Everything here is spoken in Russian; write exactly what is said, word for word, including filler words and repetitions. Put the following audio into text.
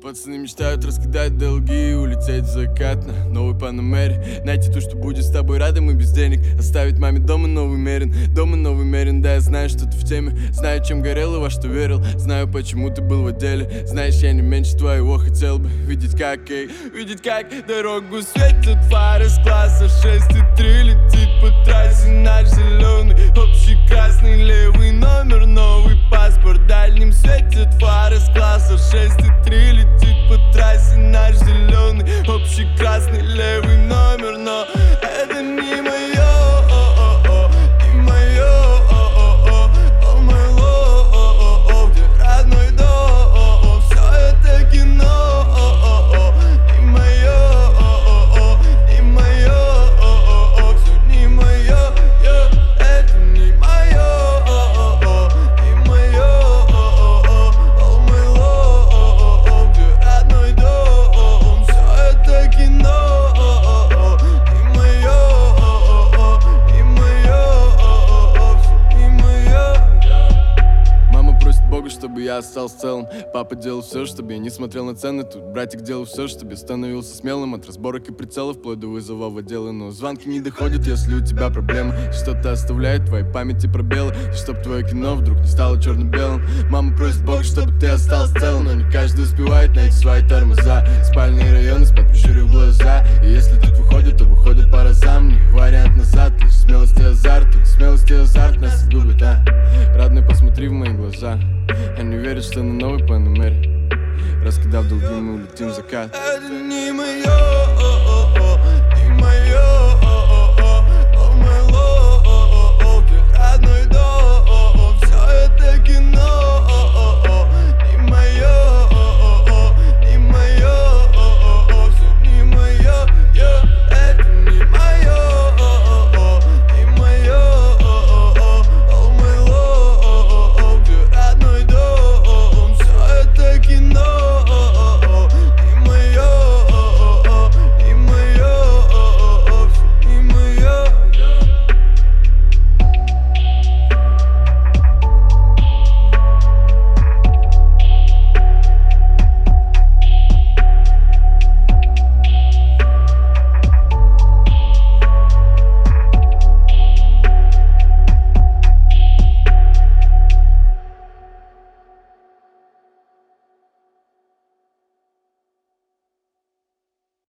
Пацаны мечтают раскидать долги и улететь в закат на новой Панамере. Найти то, что будет с тобой рядом и без денег. Оставить маме дома новый Мерин, дома новый Мерин. Да, я знаю, что ты в теме, знаю, чем горел и во что верил. Знаю, почему ты был в отделе. Знаешь, я не меньше твоего хотел бы видеть, как, эй, видеть, как дорогу светят фары с класса шесть и три. Летит по трассе наш зеленый, общий красный левый номер, новый паспорт. Дальним светят фары с класса шесть и три. Летит по трассе наш зеленый, общий красный левый номер. Но это не мое, не мое, о мой лов, где родной дом. Все это кино, не мое, не мое, все не мое, это не мое, не мое, о мой лов, где родной дом. Все это кино, не мое, не мое, все не мое. Мама просит Бога, чтобы я остался целым. Папа делал все, чтобы я не смотрел на цены. Тут братик делал все, чтобы я становился смелым. От разборок и прицелов вплоть до вызова в отделы. Но звонки не доходят, если у тебя проблемы. Что-то оставляет в твоей памяти пробелы. И чтоб твое кино вдруг не стало черно-белым. Мама просит Бога, чтобы ты остался целым. Но не каждый успевает найти свои тормоза. Спальные районы спят, прищурив глаза. И если тут выходит, то выходит по разам. Не вариант назад, лишь смелость и азарт. Тут смелость и азарт нас губит, а? Родной, посмотри в мои глаза. Они верят, что на новой Панамере, раскидав долги, мы улетим в закат. Это не мое.